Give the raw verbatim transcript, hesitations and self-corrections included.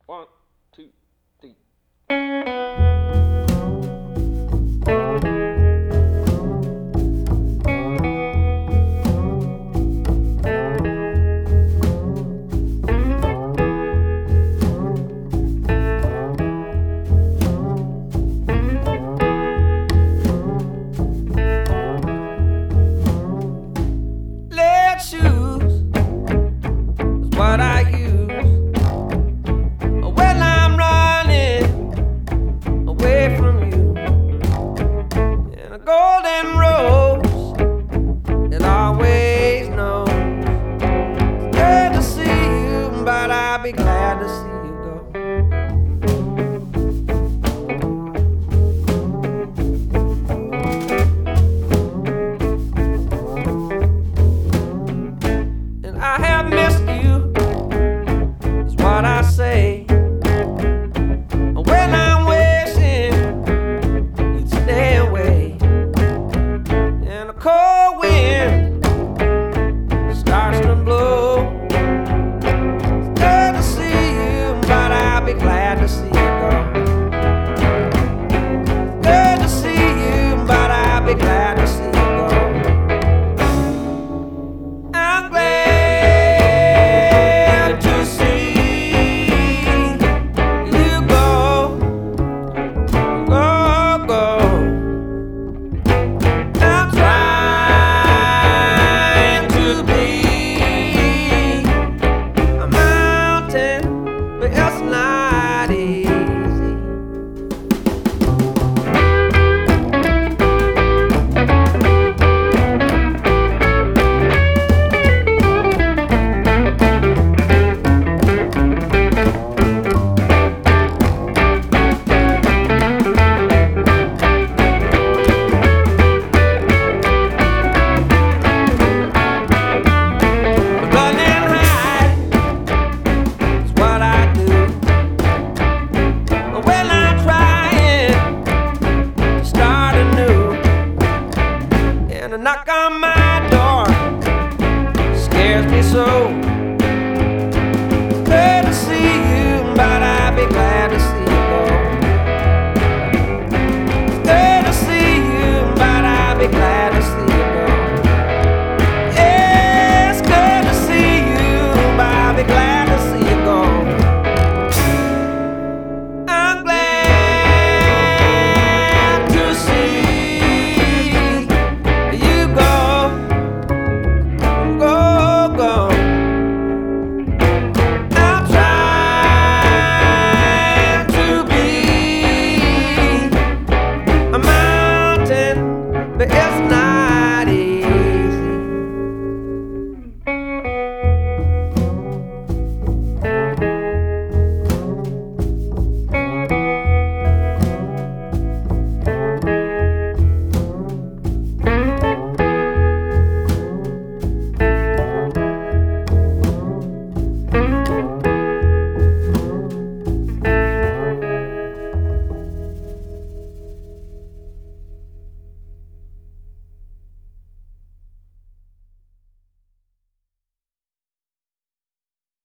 One, two, three. Lead shoes is what I use when I'm running away from you. And a golden rose, it always knows. It's good to see you, but I'll be glad to see you go. And I have missed you, is what I say. When I'm wishing you'd stay away. And a cold wind starts to blow. It's good to see you, but I'll be glad to see you go. It's good to see you, but I'll be glad to see you go. I'm glad to see you go, go, go. I'm trying to be a mountain, but it's not.